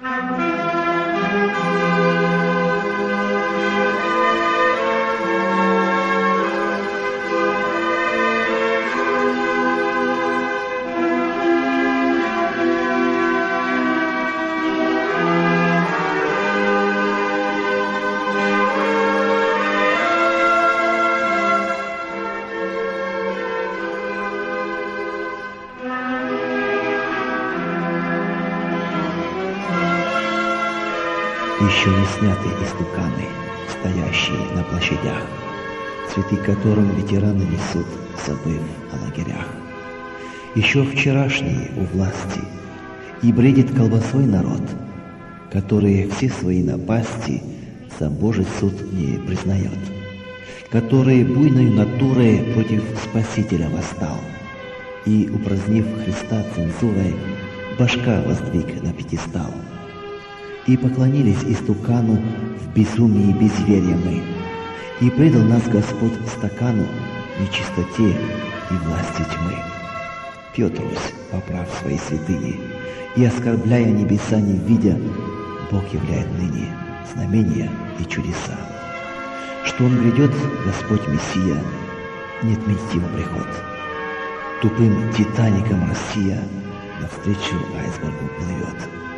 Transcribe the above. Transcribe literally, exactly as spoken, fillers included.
Еще не сняты истуканы, стоящие на площадях, цветы которым ветераны несут, забыв о лагерях. Еще вчерашние у власти, и бредит колбасой народ, который все свои напасти сам Божий суд не признает, который буйной натурой против Спасителя восстал, и, упразднив Христа цензурой, башка воздвиг на пьедестал. И поклонились истукану в безумии безверия мы, и предал нас Господь стакану нечистоте и власти тьмы. Пьет Русь, поправ свои святыни, и, оскорбляя небеса не видя, Бог являет ныне знамения и чудеса. Что Он грядет, Господь Мессия, не отменить Его приход. Тупым титаником Россия навстречу айсбергу плывет.